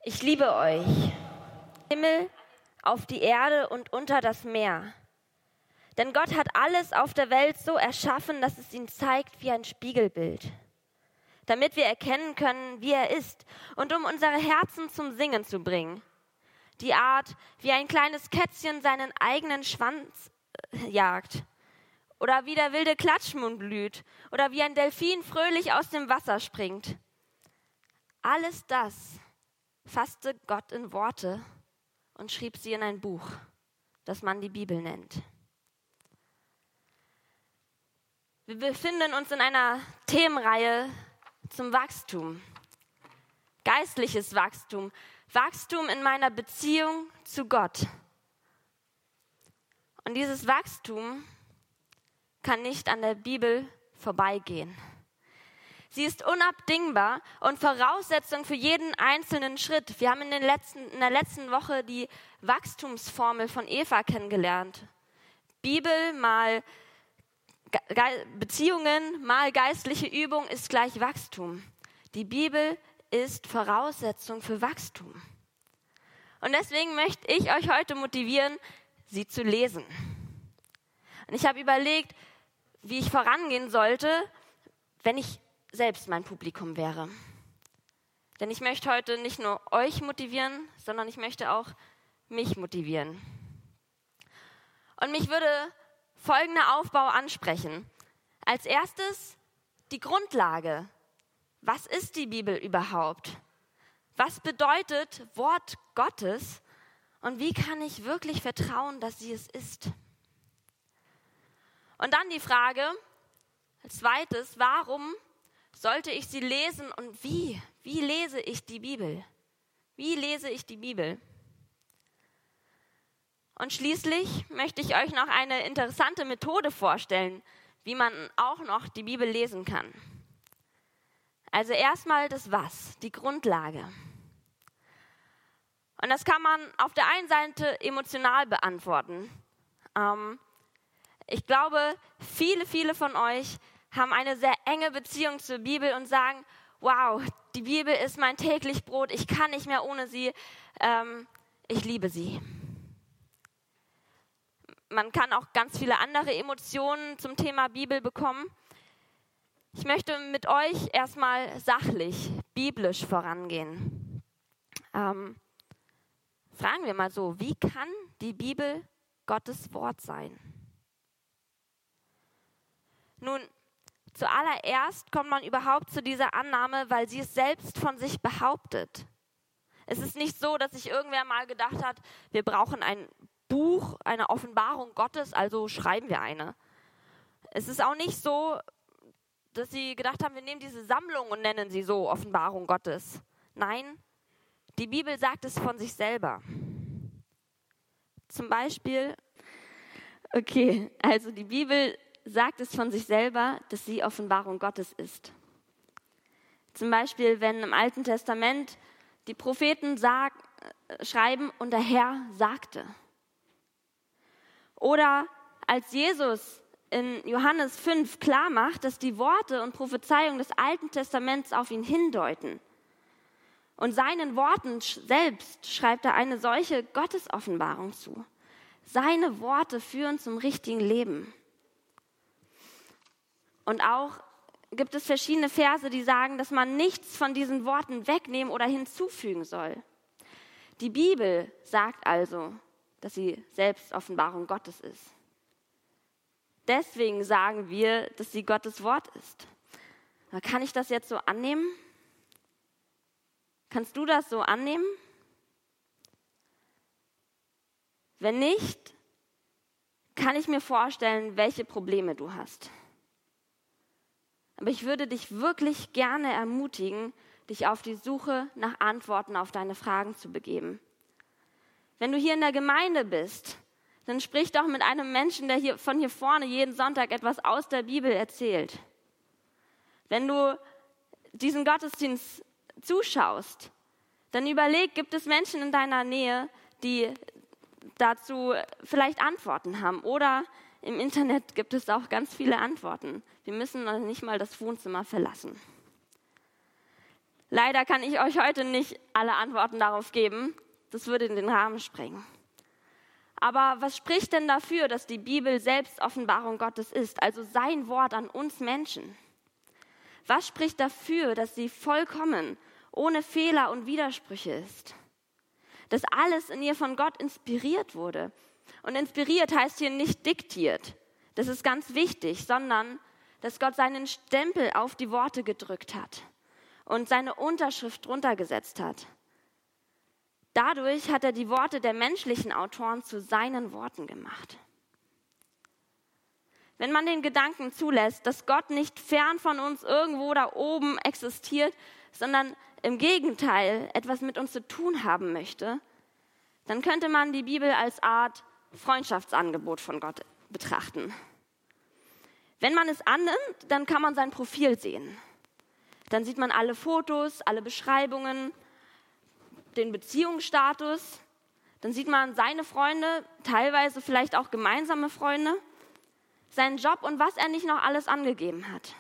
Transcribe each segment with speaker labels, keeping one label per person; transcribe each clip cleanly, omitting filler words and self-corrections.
Speaker 1: Ich liebe euch, Himmel, auf die Erde und unter das Meer. Denn Gott hat alles auf der Welt so erschaffen, dass es ihn zeigt wie ein Spiegelbild, damit wir erkennen können, wie er ist und um unsere Herzen zum Singen zu bringen. Die Art, wie ein kleines Kätzchen seinen eigenen Schwanz jagt oder wie der wilde Klatschmund blüht oder wie ein Delfin fröhlich aus dem Wasser springt. Alles das fasste Gott in Worte und schrieb sie in ein Buch, das man die Bibel nennt. Wir befinden uns in einer Themenreihe zum Wachstum. Geistliches Wachstum, Wachstum in meiner Beziehung zu Gott. Und dieses Wachstum kann nicht an der Bibel vorbeigehen. Sie ist unabdingbar und Voraussetzung für jeden einzelnen Schritt. Wir haben in der letzten Woche die Wachstumsformel von Eva kennengelernt. Bibel mal Beziehungen mal geistliche Übung ist gleich Wachstum. Die Bibel ist Voraussetzung für Wachstum. Und deswegen möchte ich euch heute motivieren, sie zu lesen. Und ich habe überlegt, wie ich vorangehen sollte, wenn ich selbst mein Publikum wäre. Denn ich möchte heute nicht nur euch motivieren, sondern ich möchte auch mich motivieren. Und mich würde folgender Aufbau ansprechen. Als erstes die Grundlage. Was ist die Bibel überhaupt? Was bedeutet Wort Gottes? Und wie kann ich wirklich vertrauen, dass sie es ist? Und dann die Frage, als zweites, warum sollte ich sie lesen und wie? Wie lese ich die Bibel? Wie lese ich die Bibel? Und schließlich möchte ich euch noch eine interessante Methode vorstellen, wie man auch noch die Bibel lesen kann. Also erstmal das Was, die Grundlage. Und das kann man auf der einen Seite emotional beantworten. Ich glaube, viele von euch haben eine sehr enge Beziehung zur Bibel und sagen, wow, die Bibel ist mein täglich Brot, ich kann nicht mehr ohne sie, ich liebe sie. Man kann auch ganz viele andere Emotionen zum Thema Bibel bekommen. Ich möchte mit euch erstmal sachlich, biblisch vorangehen. Fragen wir mal so, wie kann die Bibel Gottes Wort sein? Nun, zuallererst kommt man überhaupt zu dieser Annahme, weil sie es selbst von sich behauptet. Es ist nicht so, dass sich irgendwer mal gedacht hat, wir brauchen ein Buch, eine Offenbarung Gottes, also schreiben wir eine. Es ist auch nicht so, dass sie gedacht haben, wir nehmen diese Sammlung und nennen sie so Offenbarung Gottes. Nein, die Bibel sagt es von sich selber. Zum Beispiel, also die Bibel sagt es von sich selber, dass sie Offenbarung Gottes ist. Zum Beispiel, wenn im Alten Testament die Propheten schreiben und der Herr sagte. Oder als Jesus in Johannes 5 klar macht, dass die Worte und Prophezeiungen des Alten Testaments auf ihn hindeuten. Und seinen Worten selbst schreibt er eine solche Gottesoffenbarung zu. Seine Worte führen zum richtigen Leben. Und auch gibt es verschiedene Verse, die sagen, dass man nichts von diesen Worten wegnehmen oder hinzufügen soll. Die Bibel sagt also, dass sie selbst Offenbarung Gottes ist. Deswegen sagen wir, dass sie Gottes Wort ist. Aber kann ich das jetzt so annehmen? Kannst du das so annehmen? Wenn nicht, kann ich mir vorstellen, welche Probleme du hast. Aber ich würde dich wirklich gerne ermutigen, dich auf die Suche nach Antworten auf deine Fragen zu begeben. Wenn du hier in der Gemeinde bist, dann sprich doch mit einem Menschen, der von hier vorne jeden Sonntag etwas aus der Bibel erzählt. Wenn du diesen Gottesdienst zuschaust, dann überleg, gibt es Menschen in deiner Nähe, die dazu vielleicht Antworten haben. Oder im Internet gibt es auch ganz viele Antworten. Wir müssen noch nicht mal das Wohnzimmer verlassen. Leider kann ich euch heute nicht alle Antworten darauf geben. Das würde in den Rahmen sprengen. Aber was spricht denn dafür, dass die Bibel selbst Offenbarung Gottes ist, also sein Wort an uns Menschen? Was spricht dafür, dass sie vollkommen, ohne Fehler und Widersprüche ist? Dass alles in ihr von Gott inspiriert wurde. Und inspiriert heißt hier nicht diktiert. Das ist ganz wichtig, sondern dass Gott seinen Stempel auf die Worte gedrückt hat und seine Unterschrift drunter gesetzt hat. Dadurch hat er die Worte der menschlichen Autoren zu seinen Worten gemacht. Wenn man den Gedanken zulässt, dass Gott nicht fern von uns irgendwo da oben existiert, sondern im Gegenteil etwas mit uns zu tun haben möchte, dann könnte man die Bibel als Art Freundschaftsangebot von Gott betrachten. Wenn man es annimmt, dann kann man sein Profil sehen. Dann sieht man alle Fotos, alle Beschreibungen, den Beziehungsstatus. Dann sieht man seine Freunde, teilweise vielleicht auch gemeinsame Freunde, seinen Job und was er nicht noch alles angegeben hat.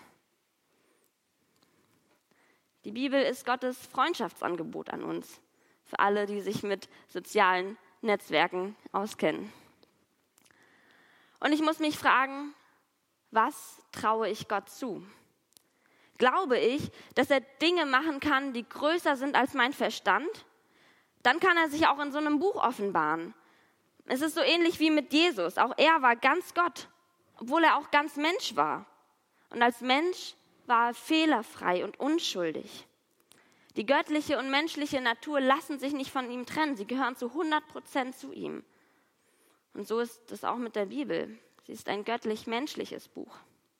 Speaker 1: Die Bibel ist Gottes Freundschaftsangebot an uns, für alle, die sich mit sozialen Netzwerken auskennen. Und ich muss mich fragen, was traue ich Gott zu? Glaube ich, dass er Dinge machen kann, die größer sind als mein Verstand? Dann kann er sich auch in so einem Buch offenbaren. Es ist so ähnlich wie mit Jesus. Auch er war ganz Gott, obwohl er auch ganz Mensch war. Und als Mensch war er fehlerfrei und unschuldig. Die göttliche und menschliche Natur lassen sich nicht von ihm trennen. Sie gehören zu 100% zu ihm. Und so ist es auch mit der Bibel. Sie ist ein göttlich-menschliches Buch.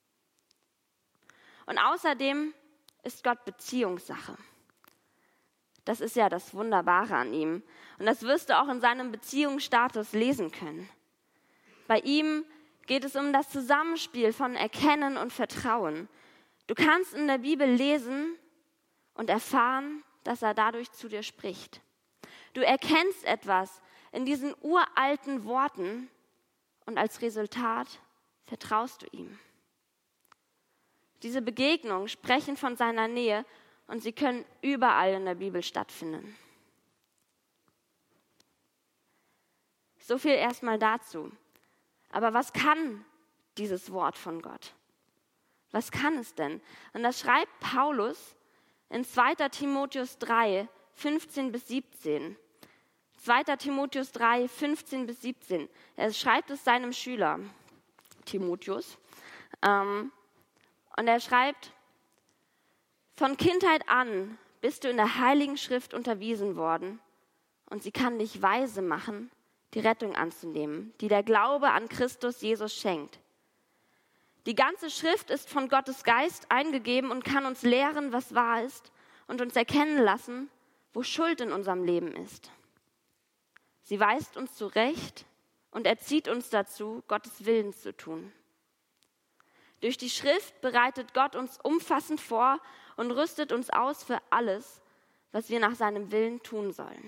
Speaker 1: Und außerdem ist Gott Beziehungssache. Das ist ja das Wunderbare an ihm. Und das wirst du auch in seinem Beziehungsstatus lesen können. Bei ihm geht es um das Zusammenspiel von Erkennen und Vertrauen. Du kannst in der Bibel lesen und erfahren, dass er dadurch zu dir spricht. Du erkennst etwas in diesen uralten Worten und als Resultat vertraust du ihm. Diese Begegnungen sprechen von seiner Nähe und sie können überall in der Bibel stattfinden. So viel erstmal dazu. Aber was kann dieses Wort von Gott? Was kann es denn? Und das schreibt Paulus in 2. Timotheus 3, 15 bis 17. 2. Timotheus 3, 15 bis 17. Er schreibt es seinem Schüler, Timotheus. Und er schreibt, von Kindheit an bist du in der Heiligen Schrift unterwiesen worden und sie kann dich weise machen, die Rettung anzunehmen, die der Glaube an Christus Jesus schenkt. Die ganze Schrift ist von Gottes Geist eingegeben und kann uns lehren, was wahr ist und uns erkennen lassen, wo Schuld in unserem Leben ist. Sie weist uns zurecht und erzieht uns dazu, Gottes Willen zu tun. Durch die Schrift bereitet Gott uns umfassend vor und rüstet uns aus für alles, was wir nach seinem Willen tun sollen.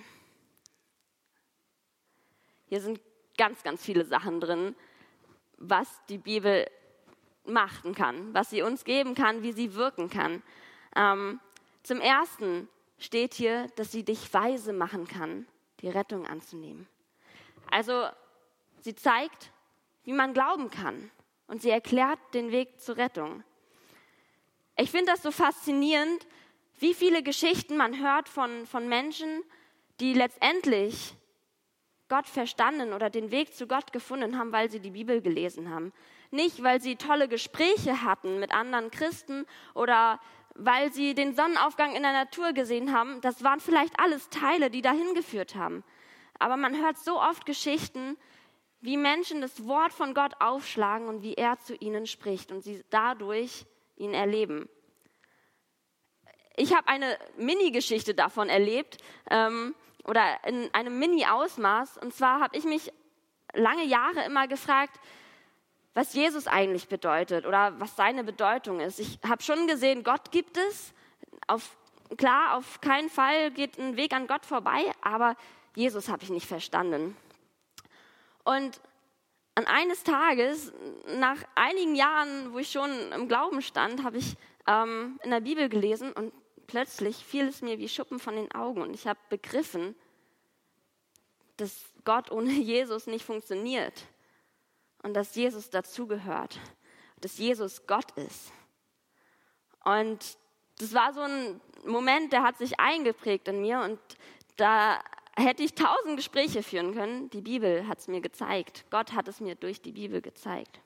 Speaker 1: Hier sind ganz, ganz viele Sachen drin, was die Bibel machen kann, was sie uns geben kann, wie sie wirken kann. Zum Ersten steht hier, dass sie dich weise machen kann, die Rettung anzunehmen. Also sie zeigt, wie man glauben kann und sie erklärt den Weg zur Rettung. Ich finde das so faszinierend, wie viele Geschichten man hört von Menschen, die letztendlich Gott verstanden oder den Weg zu Gott gefunden haben, weil sie die Bibel gelesen haben. Nicht, weil sie tolle Gespräche hatten mit anderen Christen oder weil sie den Sonnenaufgang in der Natur gesehen haben. Das waren vielleicht alles Teile, die dahin geführt haben. Aber man hört so oft Geschichten, wie Menschen das Wort von Gott aufschlagen und wie er zu ihnen spricht und sie dadurch ihn erleben. Ich habe eine Mini-Geschichte davon erlebt oder in einem Mini-Ausmaß. Und zwar habe ich mich lange Jahre immer gefragt, was Jesus eigentlich bedeutet oder was seine Bedeutung ist. Ich habe schon gesehen, Gott gibt es. Klar, auf keinen Fall geht ein Weg an Gott vorbei, aber Jesus habe ich nicht verstanden. Und an eines Tages, nach einigen Jahren, wo ich schon im Glauben stand, habe ich in der Bibel gelesen und plötzlich fiel es mir wie Schuppen von den Augen und ich habe begriffen, dass Gott ohne Jesus nicht funktioniert und dass Jesus dazugehört, dass Jesus Gott ist. Und das war so ein Moment, der hat sich eingeprägt in mir und da hätte ich 1000 Gespräche führen können. Die Bibel hat es mir gezeigt. Gott hat es mir durch die Bibel gezeigt.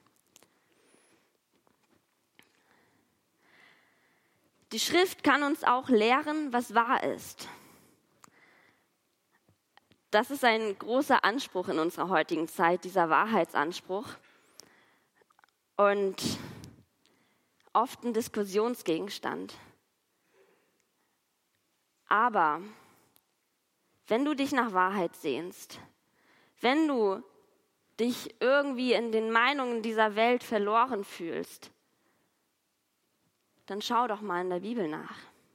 Speaker 1: Die Schrift kann uns auch lehren, was wahr ist. Das ist ein großer Anspruch in unserer heutigen Zeit, dieser Wahrheitsanspruch. Und oft ein Diskussionsgegenstand. Aber wenn du dich nach Wahrheit sehnst, wenn du dich irgendwie in den Meinungen dieser Welt verloren fühlst, dann schau doch mal in der Bibel nach.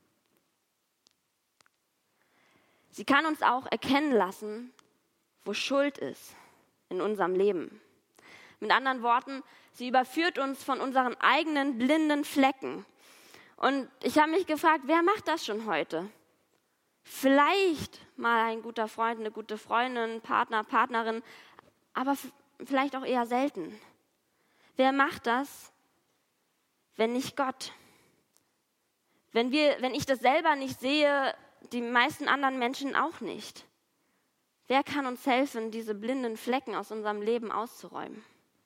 Speaker 1: Sie kann uns auch erkennen lassen, wo Schuld ist in unserem Leben. Mit anderen Worten, sie überführt uns von unseren eigenen blinden Flecken. Und ich habe mich gefragt, wer macht das schon heute? Vielleicht mal ein guter Freund, eine gute Freundin, Partner, Partnerin, aber vielleicht auch eher selten. Wer macht das, wenn nicht Gott? Wenn ich das selber nicht sehe, die meisten anderen Menschen auch nicht. Wer kann uns helfen, diese blinden Flecken aus unserem Leben auszuräumen?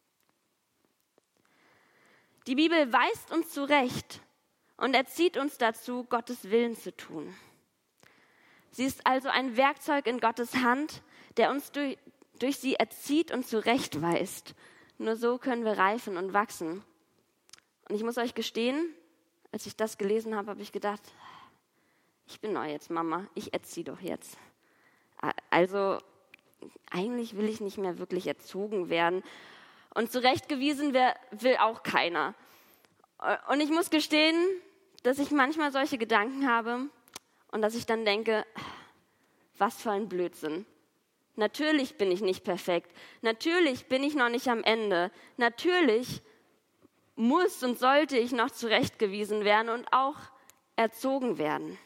Speaker 1: Die Bibel weist uns zurecht und erzieht uns dazu, Gottes Willen zu tun. Sie ist also ein Werkzeug in Gottes Hand, der uns durch sie erzieht und zurechtweist. Nur so können wir reifen und wachsen. Und ich muss euch gestehen, als ich das gelesen habe, habe ich gedacht, ich bin doch jetzt Mama, ich erziehe doch jetzt. Also eigentlich will ich nicht mehr wirklich erzogen werden. Und zurechtgewiesen will auch keiner. Und ich muss gestehen, dass ich manchmal solche Gedanken habe und dass ich dann denke, was für ein Blödsinn. Natürlich bin ich nicht perfekt. Natürlich bin ich noch nicht am Ende. Natürlich muss und sollte ich noch zurechtgewiesen werden und auch erzogen werden.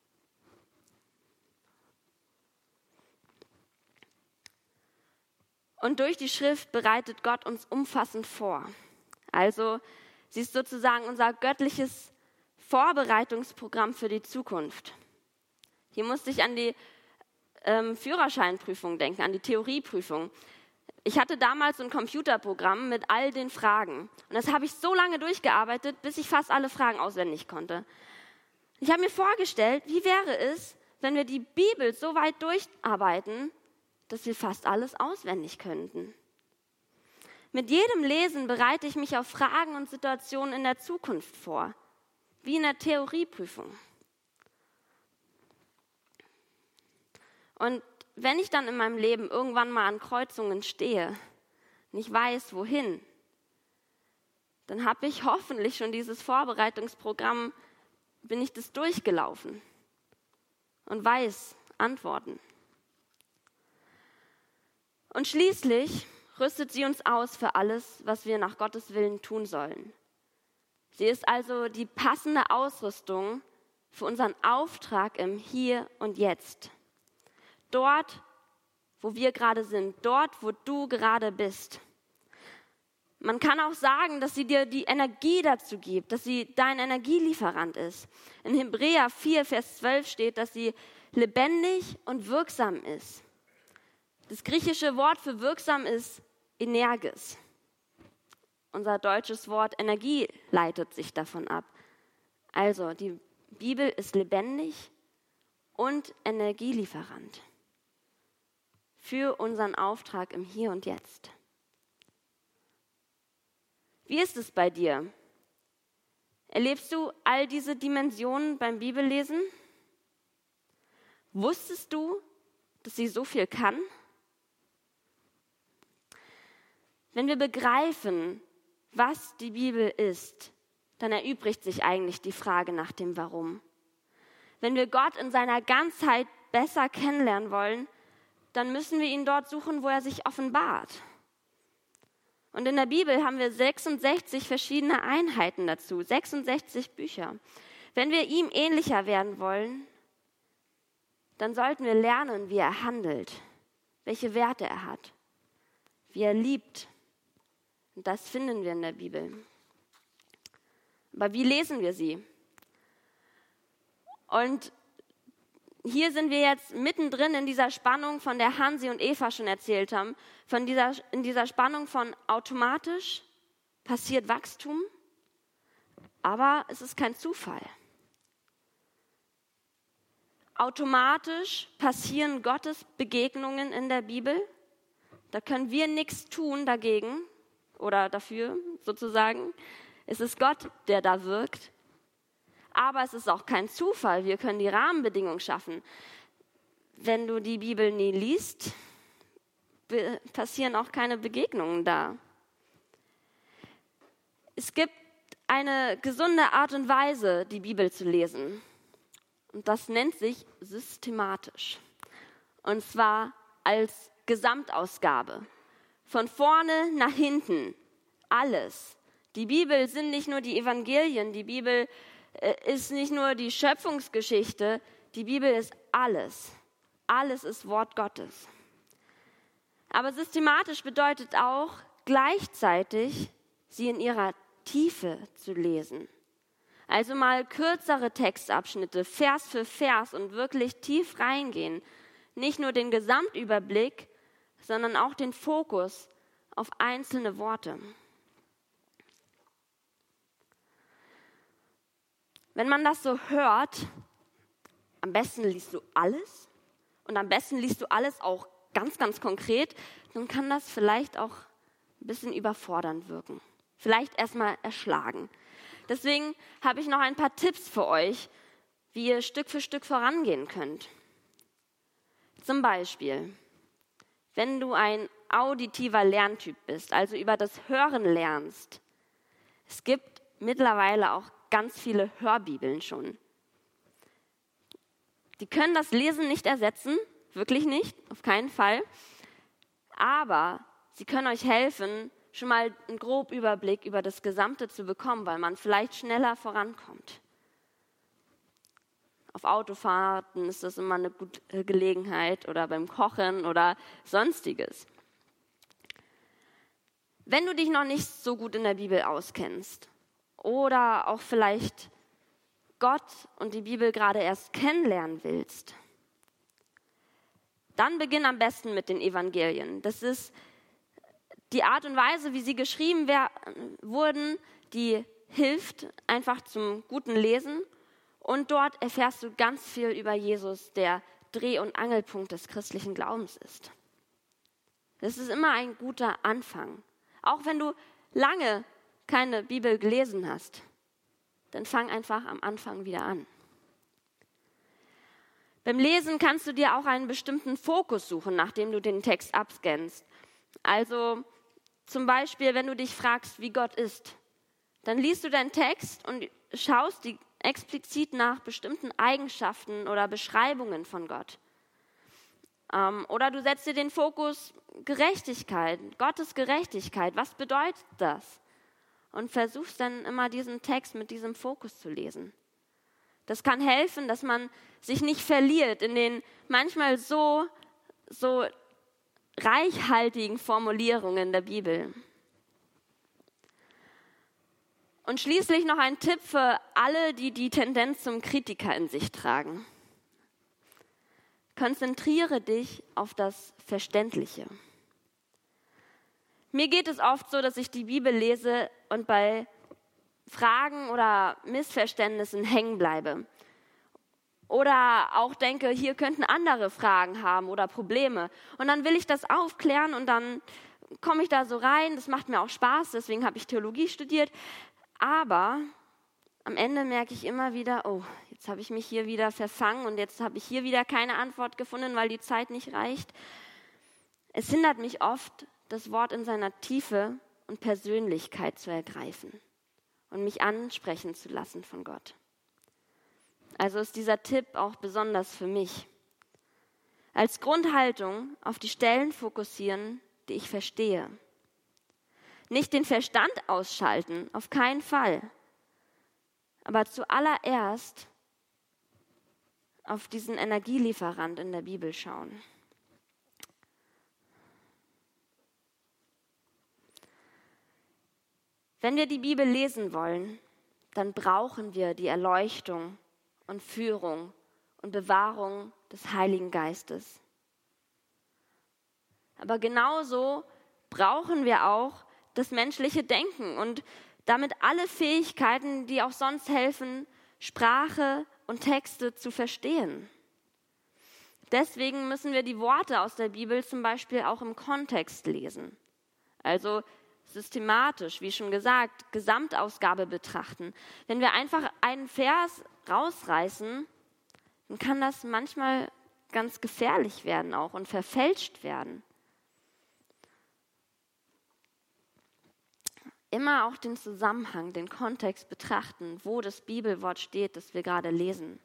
Speaker 1: Und durch die Schrift bereitet Gott uns umfassend vor. Also sie ist sozusagen unser göttliches Vorbereitungsprogramm für die Zukunft. Hier musste ich an die Führerscheinprüfung denken, an die Theorieprüfung. Ich hatte damals so ein Computerprogramm mit all den Fragen. Und das habe ich so lange durchgearbeitet, bis ich fast alle Fragen auswendig konnte. Ich habe mir vorgestellt, wie wäre es, wenn wir die Bibel so weit durcharbeiten, dass wir fast alles auswendig könnten. Mit jedem Lesen bereite ich mich auf Fragen und Situationen in der Zukunft vor, wie in der Theorieprüfung. Und wenn ich dann in meinem Leben irgendwann mal an Kreuzungen stehe, nicht weiß, wohin, dann habe ich hoffentlich schon dieses Vorbereitungsprogramm, bin ich das durchgelaufen und weiß Antworten. Und schließlich rüstet sie uns aus für alles, was wir nach Gottes Willen tun sollen. Sie ist also die passende Ausrüstung für unseren Auftrag im Hier und Jetzt. Dort, wo wir gerade sind, dort, wo du gerade bist. Man kann auch sagen, dass sie dir die Energie dazu gibt, dass sie dein Energielieferant ist. In Hebräer 4, Vers 12 steht, dass sie lebendig und wirksam ist. Das griechische Wort für wirksam ist Energes. Unser deutsches Wort Energie leitet sich davon ab. Also die Bibel ist lebendig und Energielieferant für unseren Auftrag im Hier und Jetzt. Wie ist es bei dir? Erlebst du all diese Dimensionen beim Bibellesen? Wusstest du, dass sie so viel kann? Wenn wir begreifen, was die Bibel ist, dann erübrigt sich eigentlich die Frage nach dem Warum. Wenn wir Gott in seiner Ganzheit besser kennenlernen wollen, dann müssen wir ihn dort suchen, wo er sich offenbart. Und in der Bibel haben wir 66 verschiedene Einheiten dazu, 66 Bücher. Wenn wir ihm ähnlicher werden wollen, dann sollten wir lernen, wie er handelt, welche Werte er hat, wie er liebt. Und das finden wir in der Bibel. Aber wie lesen wir sie? Und hier sind wir jetzt mittendrin in dieser Spannung, von der Hansi und Eva schon erzählt haben, in dieser Spannung von automatisch passiert Wachstum, aber es ist kein Zufall. Automatisch passieren Gottes Begegnungen in der Bibel. Da können wir nichts tun dagegen oder dafür sozusagen. Es ist Gott, der da wirkt. Aber es ist auch kein Zufall. Wir können die Rahmenbedingungen schaffen. Wenn du die Bibel nie liest, passieren auch keine Begegnungen da. Es gibt eine gesunde Art und Weise, die Bibel zu lesen. Und das nennt sich systematisch. Und zwar als Gesamtausgabe. Von vorne nach hinten. Alles. Die Bibel sind nicht nur die Evangelien. Die Bibel ist nicht nur die Schöpfungsgeschichte. Die Bibel ist alles. Alles ist Wort Gottes. Aber systematisch bedeutet auch gleichzeitig, sie in ihrer Tiefe zu lesen. Also mal kürzere Textabschnitte, Vers für Vers und wirklich tief reingehen. Nicht nur den Gesamtüberblick, sondern auch den Fokus auf einzelne Worte. Wenn man das so hört, am besten liest du alles und am besten liest du alles auch ganz, ganz konkret, dann kann das vielleicht auch ein bisschen überfordernd wirken. Vielleicht erstmal erschlagen. Deswegen habe ich noch ein paar Tipps für euch, wie ihr Stück für Stück vorangehen könnt. Zum Beispiel, wenn du ein auditiver Lerntyp bist, also über das Hören lernst. Es gibt mittlerweile auch ganz viele Hörbibeln schon. Die können das Lesen nicht ersetzen, wirklich nicht, auf keinen Fall. Aber sie können euch helfen, schon mal einen groben Überblick über das Gesamte zu bekommen, weil man vielleicht schneller vorankommt. Auf Autofahrten ist das immer eine gute Gelegenheit oder beim Kochen oder Sonstiges. Wenn du dich noch nicht so gut in der Bibel auskennst oder auch vielleicht Gott und die Bibel gerade erst kennenlernen willst, dann beginn am besten mit den Evangelien. Das ist die Art und Weise, wie sie geschrieben wurden, die hilft einfach zum guten Lesen. Und dort erfährst du ganz viel über Jesus, der Dreh- und Angelpunkt des christlichen Glaubens ist. Das ist immer ein guter Anfang. Auch wenn du lange keine Bibel gelesen hast, dann fang einfach am Anfang wieder an. Beim Lesen kannst du dir auch einen bestimmten Fokus suchen, nachdem du den Text abscannst. Also zum Beispiel, wenn du dich fragst, wie Gott ist, dann liest du deinen Text und schaust explizit nach bestimmten Eigenschaften oder Beschreibungen von Gott. Oder du setzt dir den Fokus Gerechtigkeit, Gottes Gerechtigkeit. Was bedeutet das? Und versuchst dann immer diesen Text mit diesem Fokus zu lesen. Das kann helfen, dass man sich nicht verliert in den manchmal so reichhaltigen Formulierungen der Bibel. Und schließlich noch ein Tipp für alle, die die Tendenz zum Kritiker in sich tragen. Konzentriere dich auf das Verständliche. Mir geht es oft so, dass ich die Bibel lese und bei Fragen oder Missverständnissen hängen bleibe. Oder auch denke, hier könnten andere Fragen haben oder Probleme. Und dann will ich das aufklären und dann komme ich da so rein. Das macht mir auch Spaß, deswegen habe ich Theologie studiert. Aber am Ende merke ich immer wieder, oh, jetzt habe ich mich hier wieder verfangen und jetzt habe ich hier wieder keine Antwort gefunden, weil die Zeit nicht reicht. Es hindert mich oft, das Wort in seiner Tiefe und Persönlichkeit zu ergreifen und mich ansprechen zu lassen von Gott. Also ist dieser Tipp auch besonders für mich. Als Grundhaltung auf die Stellen fokussieren, die ich verstehe. Nicht den Verstand ausschalten, auf keinen Fall. aber zuallererst auf diesen Energielieferant in der Bibel schauen. Wenn wir die Bibel lesen wollen, dann brauchen wir die Erleuchtung und Führung und Bewahrung des Heiligen Geistes. Aber genauso brauchen wir auch das menschliche Denken und damit alle Fähigkeiten, die auch sonst helfen, Sprache und Texte zu verstehen. Deswegen müssen wir die Worte aus der Bibel zum Beispiel auch im Kontext lesen. Also systematisch, wie schon gesagt, Gesamtausgabe betrachten. Wenn wir einfach einen Vers rausreißen, dann kann das manchmal ganz gefährlich werden auch und verfälscht werden. Immer auch den Zusammenhang, den Kontext betrachten, wo das Bibelwort steht, das wir gerade lesen.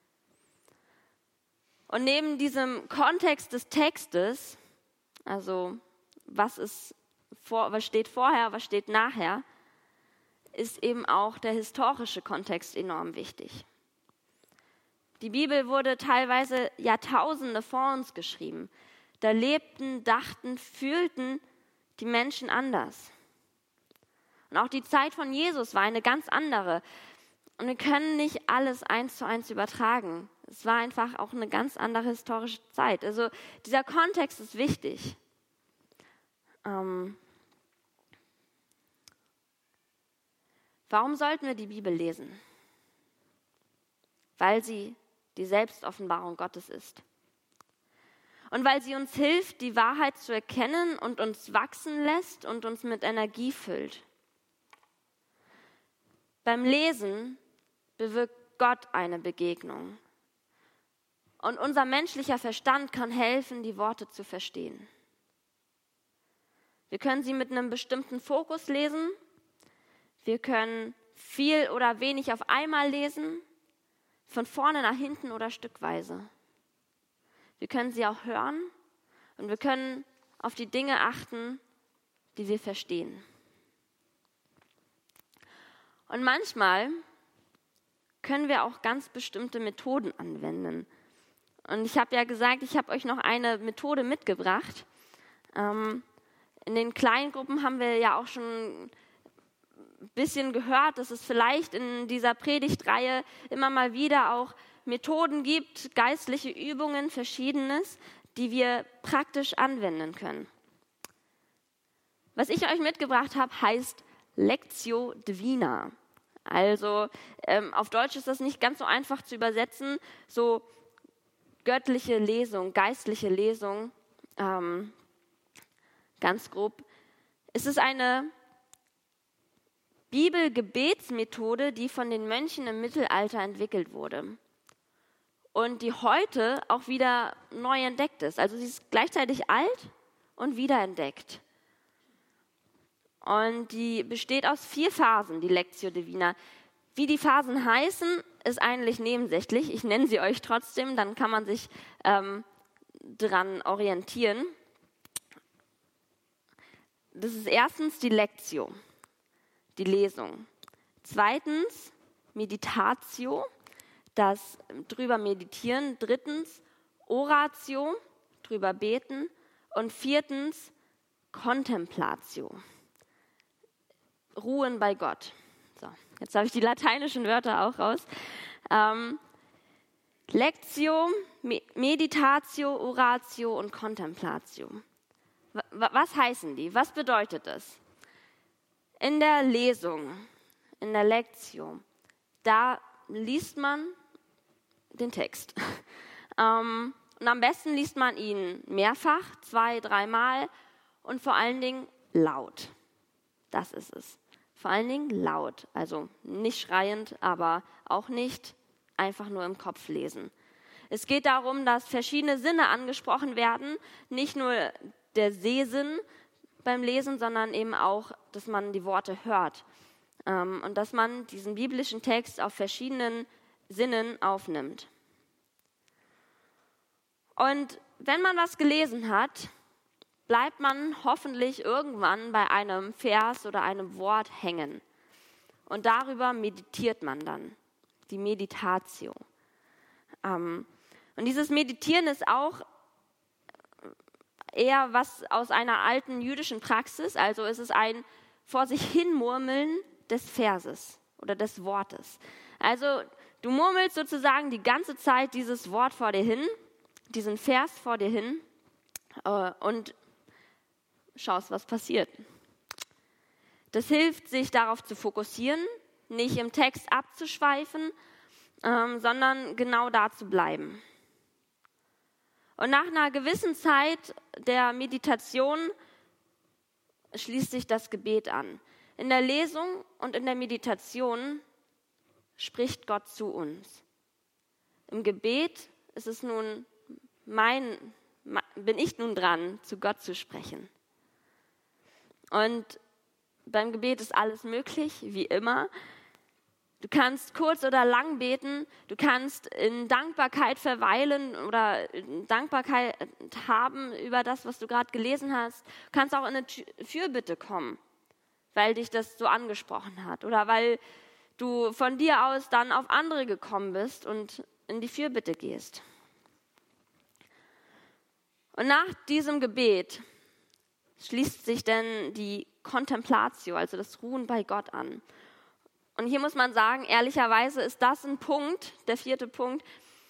Speaker 1: Und neben diesem Kontext des Textes, also was steht vorher, was steht nachher, ist eben auch der historische Kontext enorm wichtig. Die Bibel wurde teilweise Jahrtausende vor uns geschrieben. Da lebten, dachten, fühlten die Menschen anders. Und auch die Zeit von Jesus war eine ganz andere. Und wir können nicht alles 1:1 übertragen. Es war einfach auch eine ganz andere historische Zeit. Also dieser Kontext ist wichtig. Warum sollten wir die Bibel lesen? Weil sie die Selbstoffenbarung Gottes ist. Und weil sie uns hilft, die Wahrheit zu erkennen und uns wachsen lässt und uns mit Energie füllt. Beim Lesen bewirkt Gott eine Begegnung. Und unser menschlicher Verstand kann helfen, die Worte zu verstehen. Wir können sie mit einem bestimmten Fokus lesen. Wir können viel oder wenig auf einmal lesen, von vorne nach hinten oder stückweise. Wir können sie auch hören und wir können auf die Dinge achten, die wir verstehen. Und manchmal können wir auch ganz bestimmte Methoden anwenden. Und ich habe ja gesagt, ich habe euch noch eine Methode mitgebracht. In den Kleingruppen haben wir ja auch schon ein bisschen gehört, dass es vielleicht in dieser Predigtreihe immer mal wieder auch Methoden gibt, geistliche Übungen, Verschiedenes, die wir praktisch anwenden können. Was ich euch mitgebracht habe, heißt Lectio Divina. Also auf Deutsch ist das nicht ganz so einfach zu übersetzen, so göttliche Lesung, geistliche Lesung, ganz grob. Es ist eine Bibelgebetsmethode, die von den Mönchen im Mittelalter entwickelt wurde und die heute auch wieder neu entdeckt ist. Also sie ist gleichzeitig alt und wiederentdeckt. Und die besteht aus 4 Phasen, die Lectio Divina. Wie die Phasen heißen, ist eigentlich nebensächlich. Ich nenne sie euch trotzdem, dann kann man sich dran orientieren. Das ist erstens die Lectio, die Lesung. Zweitens Meditatio, das drüber meditieren. Drittens Oratio, drüber beten. Und viertens Contemplatio, Ruhen bei Gott. So, jetzt habe ich die lateinischen Wörter auch raus. Lectio, Meditatio, Oratio und Contemplatio. Was heißen die? Was bedeutet das? In der Lesung, in der Lectio, da liest man den Text. Und am besten liest man ihn mehrfach, 2-, 3-mal und vor allen Dingen laut. Das ist es. Vor allen Dingen laut, also nicht schreiend, aber auch nicht einfach nur im Kopf lesen. Es geht darum, dass verschiedene Sinne angesprochen werden, nicht nur der Sehsinn beim Lesen, sondern eben auch, dass man die Worte hört und dass man diesen biblischen Text auf verschiedenen Sinnen aufnimmt. Und wenn man was gelesen hat, bleibt man hoffentlich irgendwann bei einem Vers oder einem Wort hängen. Und darüber meditiert man dann, die Meditatio. Und dieses Meditieren ist auch eher was aus einer alten jüdischen Praxis, also es ist ein vor sich hin Murmeln des Verses oder des Wortes. Also du murmelst sozusagen die ganze Zeit dieses Wort vor dir hin, diesen Vers vor dir hin und schaust, was passiert. Das hilft, sich darauf zu fokussieren, nicht im Text abzuschweifen, sondern genau da zu bleiben. Und nach einer gewissen Zeit der Meditation schließt sich das Gebet an. In der Lesung und in der Meditation spricht Gott zu uns. Im Gebet ist es nun bin ich nun dran, zu Gott zu sprechen. Und beim Gebet ist alles möglich, wie immer. Du kannst kurz oder lang beten, du kannst in Dankbarkeit verweilen oder Dankbarkeit haben über das, was du gerade gelesen hast. Du kannst auch in eine Fürbitte kommen, weil dich das so angesprochen hat oder weil du von dir aus dann auf andere gekommen bist und in die Fürbitte gehst. Und nach diesem Gebet schließt sich dann die Contemplatio, also das Ruhen bei Gott an. Und hier muss man sagen, ehrlicherweise ist das ein Punkt, der 4. Punkt,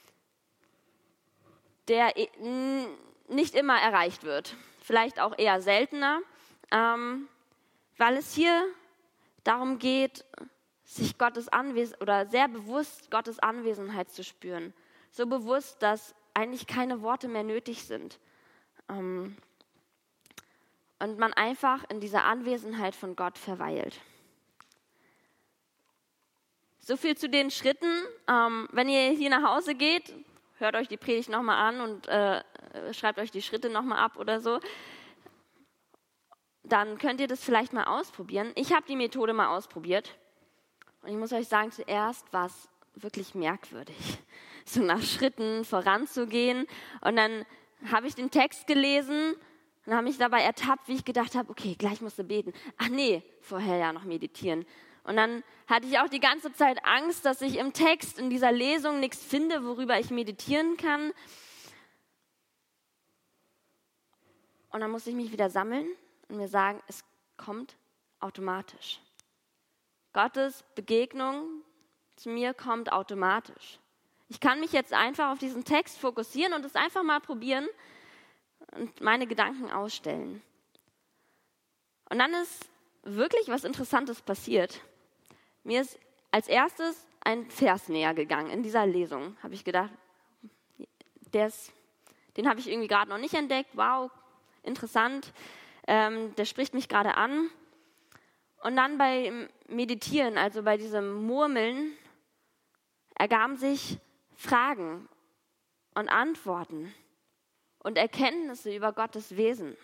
Speaker 1: der nicht immer erreicht wird. Vielleicht auch eher seltener, weil es hier darum geht, sich Gottes Anwesenheit oder sehr bewusst Gottes Anwesenheit zu spüren. So bewusst, dass eigentlich keine Worte mehr nötig sind. Und man einfach in dieser Anwesenheit von Gott verweilt. So viel zu den Schritten. Wenn ihr hier nach Hause geht, hört euch die Predigt nochmal an und schreibt euch die Schritte nochmal ab oder so. Dann könnt ihr das vielleicht mal ausprobieren. Ich habe die Methode mal ausprobiert. Und ich muss euch sagen, zuerst war es wirklich merkwürdig, so nach Schritten voranzugehen. Und dann habe ich den Text gelesen und habe mich dabei ertappt, wie ich gedacht habe, okay, gleich musst du beten. Ach nee, vorher ja noch meditieren. Und dann hatte ich auch die ganze Zeit Angst, dass ich im Text, in dieser Lesung nichts finde, worüber ich meditieren kann. Und dann musste ich mich wieder sammeln und mir sagen, es kommt automatisch. Gottes Begegnung zu mir kommt automatisch. Ich kann mich jetzt einfach auf diesen Text fokussieren und es einfach mal probieren und meine Gedanken ausstellen. Und dann ist wirklich was Interessantes passiert. Mir ist als erstes ein Vers näher gegangen in dieser Lesung. Habe ich gedacht, den habe ich irgendwie gerade noch nicht entdeckt. Wow, interessant. Der spricht mich gerade an. Und dann beim Meditieren, also bei diesem Murmeln, ergaben sich Fragen und Antworten und Erkenntnisse über Gottes Wesen.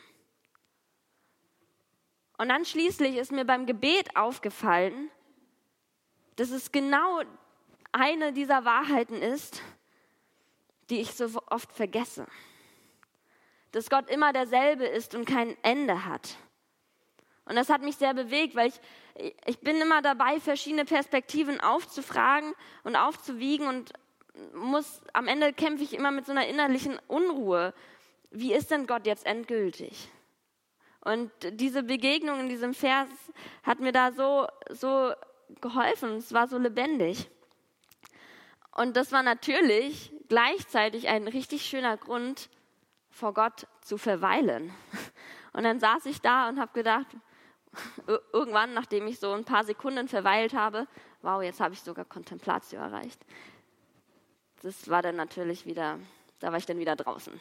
Speaker 1: Und dann schließlich ist mir beim Gebet aufgefallen, dass es genau eine dieser Wahrheiten ist, die ich so oft vergesse. Dass Gott immer derselbe ist und kein Ende hat. Und das hat mich sehr bewegt, weil ich bin immer dabei, verschiedene Perspektiven aufzufragen und aufzuwiegen und am Ende kämpfe ich immer mit so einer innerlichen Unruhe. Wie ist denn Gott jetzt endgültig? Und diese Begegnung in diesem Vers hat mir da so geholfen. Es war so lebendig. Und das war natürlich gleichzeitig ein richtig schöner Grund, vor Gott zu verweilen. Und dann saß ich da und habe gedacht, irgendwann, nachdem ich so ein paar Sekunden verweilt habe, wow, jetzt habe ich sogar Contemplatio erreicht. Das war dann natürlich wieder, da war ich dann wieder draußen.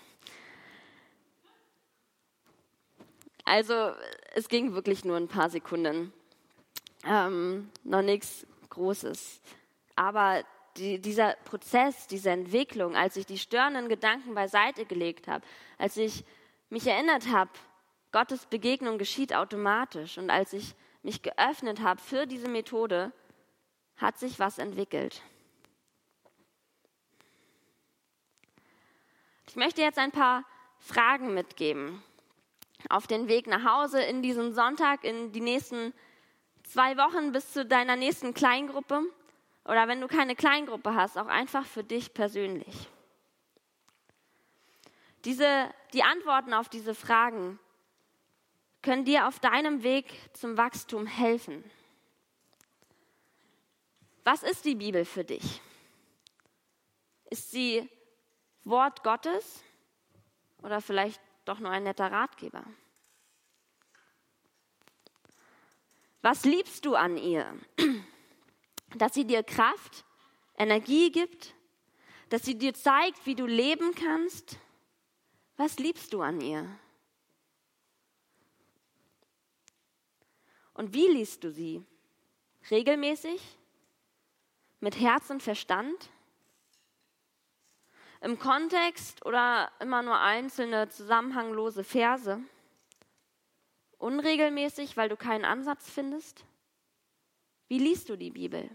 Speaker 1: Also es ging wirklich nur ein paar Sekunden. Noch nichts Großes. Aber dieser Prozess, diese Entwicklung, als ich die störenden Gedanken beiseite gelegt habe, als ich mich erinnert habe, Gottes Begegnung geschieht automatisch und als ich mich geöffnet habe für diese Methode, hat sich was entwickelt. Ich möchte jetzt ein paar Fragen mitgeben. Auf den Weg nach Hause in diesen Sonntag, in die nächsten 2 Wochen bis zu deiner nächsten Kleingruppe oder wenn du keine Kleingruppe hast, auch einfach für dich persönlich. Die Antworten auf diese Fragen können dir auf deinem Weg zum Wachstum helfen. Was ist die Bibel für dich? Ist sie Wort Gottes oder vielleicht doch nur ein netter Ratgeber? Was liebst du an ihr? Dass sie dir Kraft, Energie gibt, dass sie dir zeigt, wie du leben kannst. Was liebst du an ihr? Und wie liest du sie? Regelmäßig? Mit Herz und Verstand? Im Kontext oder immer nur einzelne zusammenhanglose Verse? Unregelmäßig, weil du keinen Ansatz findest? Wie liest du die Bibel?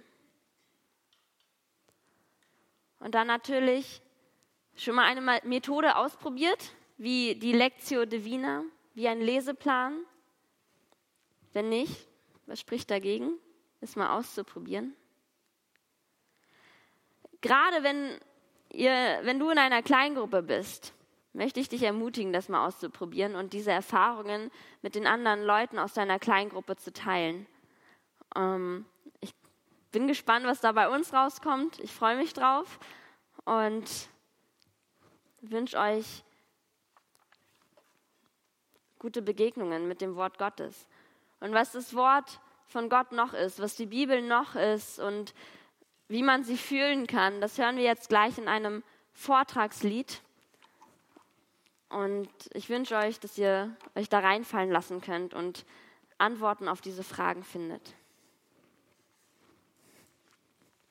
Speaker 1: Und dann natürlich schon mal eine Methode ausprobiert, wie die Lectio Divina, wie ein Leseplan? Wenn nicht, was spricht dagegen, es mal auszuprobieren? Gerade wenn du in einer Kleingruppe bist, möchte ich dich ermutigen, das mal auszuprobieren und diese Erfahrungen mit den anderen Leuten aus deiner Kleingruppe zu teilen. Ich bin gespannt, was da bei uns rauskommt. Ich freue mich drauf und wünsche euch gute Begegnungen mit dem Wort Gottes. Und was das Wort von Gott noch ist, was die Bibel noch ist und wie man sie fühlen kann, das hören wir jetzt gleich in einem Vortragslied. Und ich wünsche euch, dass ihr euch da reinfallen lassen könnt und Antworten auf diese Fragen findet.